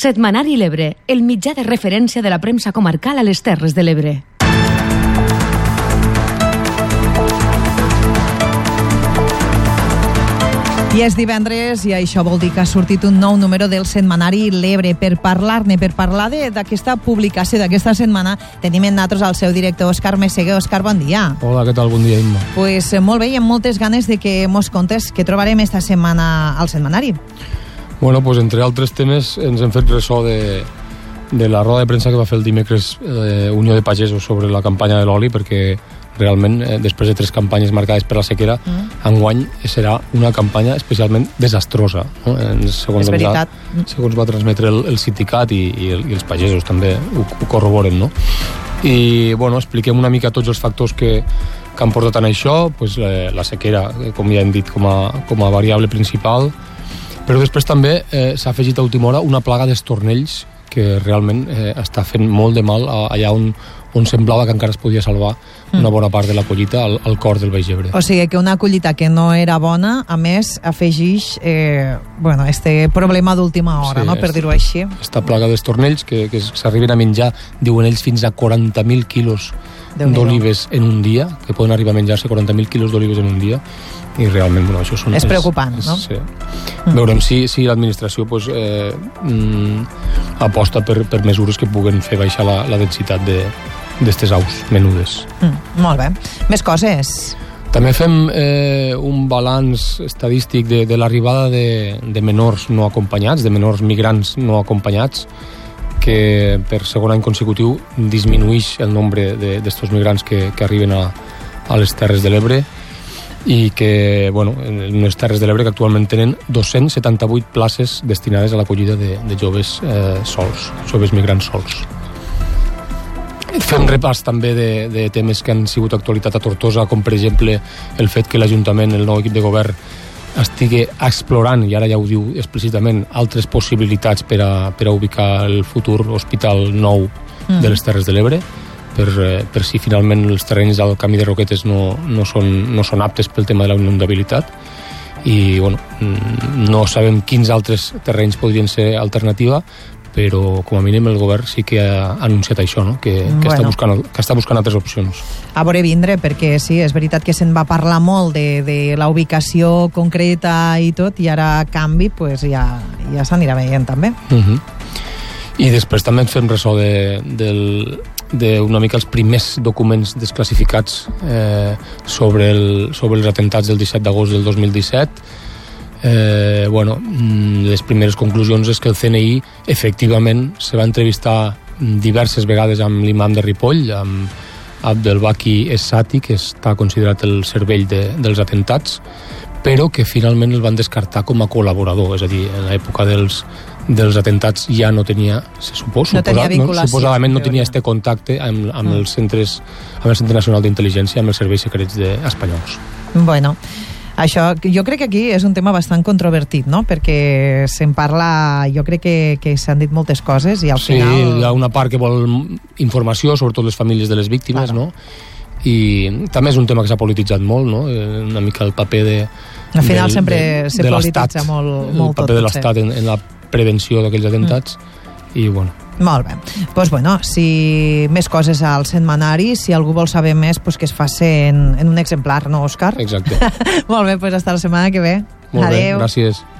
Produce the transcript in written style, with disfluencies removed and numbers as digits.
Setmanari l'Ebre, el mitjà de referència de la premsa comarcal a les Terres de l'Ebre. I és divendres i això vol dir que ha sortit un nou número del setmanari l'Ebre. Per parlar-ne, per parlar d'aquesta publicació d'aquesta setmana, tenim en nosaltres el seu director, Òscar Meseguer. Òscar, bon dia. Hola, què tal? Bon dia, Imma. Pues molt bé, i amb moltes ganes de que mos contes què trobarem esta setmana al setmanari. Bueno, pues entre altres temes ens hem fet ressò de la roda de premsa que va fer el dimecres Unió de Pagesos sobre la campanya de l'oli, perquè realment, després de 3 campanyes marcades per la sequera, enguany serà una campanya especialment desastrosa, no? Segons va transmetre el sindicat i els pagesos també ho corroboren, no? I, bueno, expliquem una mica tots els factors que han portat a això, pues, la sequera, com ja hem dit, com a variable principal, però després també s'ha afegit a última hora una plaga d'estornells que realment està fent molt de mal allà on semblava que encara es podia salvar una bona part de la collita al cor del Baix Ebre. O sigui que una collita que no era bona, a més, afegeix este problema d'última hora, sí, no? Per dir-ho així. Esta plaga d'estornells que s'arriben a menjar, diuen ells, fins a 40.000 quilos d'olives en un dia, que poden arribar a menjar-se 40.000 quilos d'olives en un dia, i realment, bueno, això és preocupant, no? Sí. Veurem si l'administració pues, aposta per mesures que puguen fer baixar la densitat d'estes aus menudes. Molt bé. Més coses? També fem un balanç estadístic de l'arribada de menors no acompanyats, de menors migrants no acompanyats, que per segon any consecutiu disminueix el nombre d'estos migrants que arriben a les Terres de l'Ebre, i que, bueno, en les Terres de l'Ebre que actualment tenen 278 places destinades a l'acollida de joves sols, joves migrants sols. Fem repàs també de temes que han sigut actualitat a Tortosa, com per exemple el fet que l'Ajuntament, el nou equip de govern, estigui explorant, i ara ja ho diu explícitament, altres possibilitats per a ubicar el futur hospital nou de les Terres de l'Ebre, per si finalment els terrenys del Camí de Roquetes no són aptes pel tema de la inundabilitat, i bueno, no sabem quins altres terrenys podrien ser alternativa, però com a mínim el govern sí que ha anunciat això, no? que està buscant altres opcions. A veure vindre, perquè sí, és veritat que se'n va parlar molt de la ubicació concreta i tot, i ara a canvi pues, ja s'anirà veient també. I després també ens fem ressò d'una mica els primers documents desclassificats sobre els atentats del 17 d'agost del 2017. Les primeres conclusions és que el CNI efectivament se va entrevistar diverses vegades amb l'imam de Ripoll, amb Abdelbaki Essati, que està considerat el cervell dels atentats, però que finalment el van descartar com a col·laborador, és a dir, en l'època dels atentats ja no tenia, suposadament no tenia este contacte amb el Centre Nacional d'Intel·ligència, amb els serveis secrets espanyols. Bueno, això, jo crec que aquí és un tema bastant controvertit, no? Perquè se'n parla, jo crec que s'han dit moltes coses i al final... Sí, hi ha una part que vol informació, sobretot les famílies de les víctimes, no? I també és un tema que s'ha polititzat molt, no? Una mica el paper al final sempre se polititza molt el paper de l'Estat en la prevenció d'aquells atentats, i bueno. Molt bé. Doncs bueno, si més coses al setmanari, si algú vol saber més, pues que es faci en un exemplar, no, Òscar? Exacte. Molt bé, doncs hasta la setmana que ve. Molt bé, gràcies.